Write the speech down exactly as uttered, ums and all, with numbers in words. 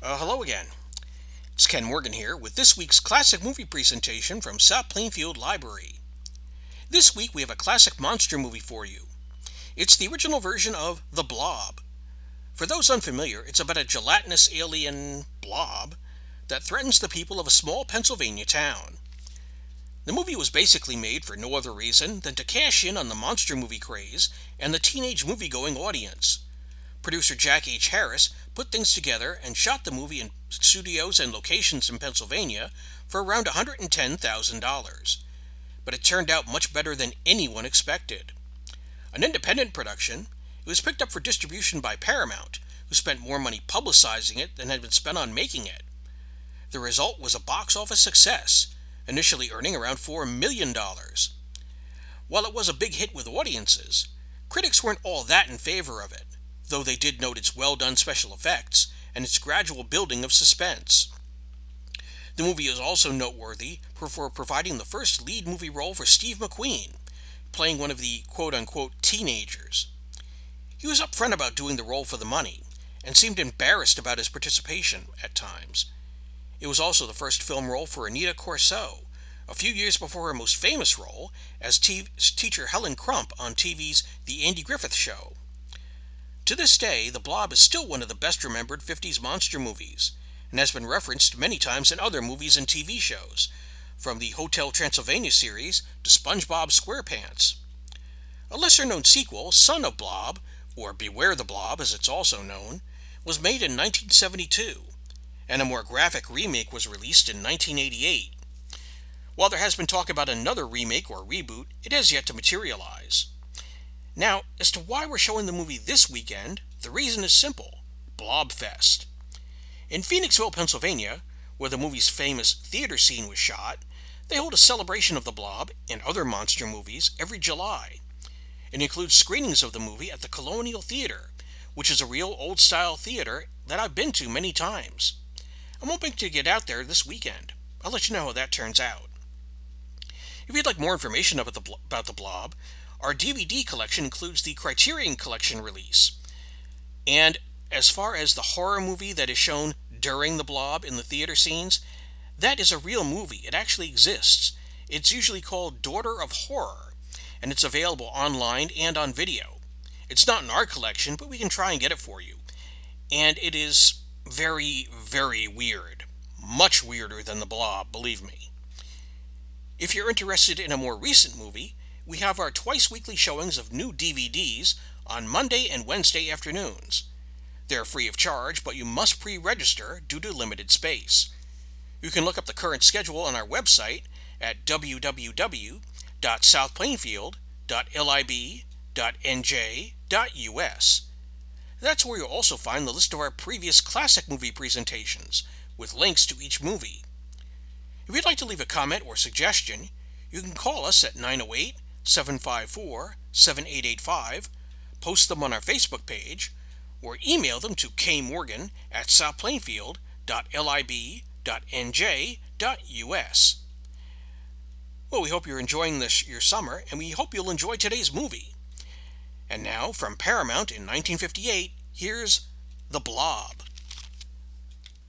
Uh, hello again. It's Ken Morgan here with this week's classic movie presentation from South Plainfield Library. This week we have a classic monster movie for you. It's the original version of The Blob. For those unfamiliar, it's about a gelatinous alien blob that threatens the people of a small Pennsylvania town. The movie was basically made for no other reason than to cash in on the monster movie craze and the teenage movie-going audience. Producer Jack H. Harris put things together and shot the movie in studios and locations in Pennsylvania for around one hundred ten thousand dollars. But it turned out much better than anyone expected. An independent production, it was picked up for distribution by Paramount, who spent more money publicizing it than had been spent on making it. The result was a box office success, initially earning around four million dollars. While it was a big hit with audiences, critics weren't all that in favor of it, though they did note its well-done special effects and its gradual building of suspense. The movie is also noteworthy for providing the first lead movie role for Steve McQueen, playing one of the quote-unquote teenagers. He was upfront about doing the role for the money, and seemed embarrassed about his participation at times. It was also the first film role for Anita Corso, a few years before her most famous role as t- teacher Helen Crump on T V's The Andy Griffith Show. To this day, The Blob is still one of the best remembered fifties monster movies, and has been referenced many times in other movies and T V shows, from the Hotel Transylvania series to SpongeBob SquarePants. A lesser-known sequel, Son of Blob, or Beware the Blob as it's also known, was made in nineteen seventy-two, and a more graphic remake was released in nineteen eighty-eight. While there has been talk about another remake or reboot, it has yet to materialize. Now, as to why we're showing the movie this weekend, the reason is simple: Blobfest. In Phoenixville, Pennsylvania, where the movie's famous theater scene was shot, they hold a celebration of the Blob and other monster movies every July. It includes screenings of the movie at the Colonial Theater, which is a real old-style theater that I've been to many times. I'm hoping to get out there this weekend. I'll let you know how that turns out. If you'd like more information about the, about the Blob, our D V D collection includes the Criterion Collection release. And as far as the horror movie that is shown during the Blob in the theater scenes, that is a real movie. It actually exists. It's usually called Daughter of Horror, and it's available online and on video. It's not in our collection, but we can try and get it for you. And it is very, very weird. Much weirder than the Blob, believe me. If you're interested in a more recent movie, we have our twice-weekly showings of new D V Ds on Monday and Wednesday afternoons. They're free of charge, but you must pre-register due to limited space. You can look up the current schedule on our website at w w w dot south plainfield dot lib dot n j dot u s. That's where you'll also find the list of our previous classic movie presentations, with links to each movie. If you'd like to leave a comment or suggestion, you can call us at nine oh eight, seven five four, seven eight eight five, post them on our Facebook page, or email them to kmorgan at south plainfield dot lib dot n j dot u s. Well, we hope you're enjoying this your summer, and we hope you'll enjoy today's movie. And now, from Paramount in nineteen fifty-eight, here's The Blob.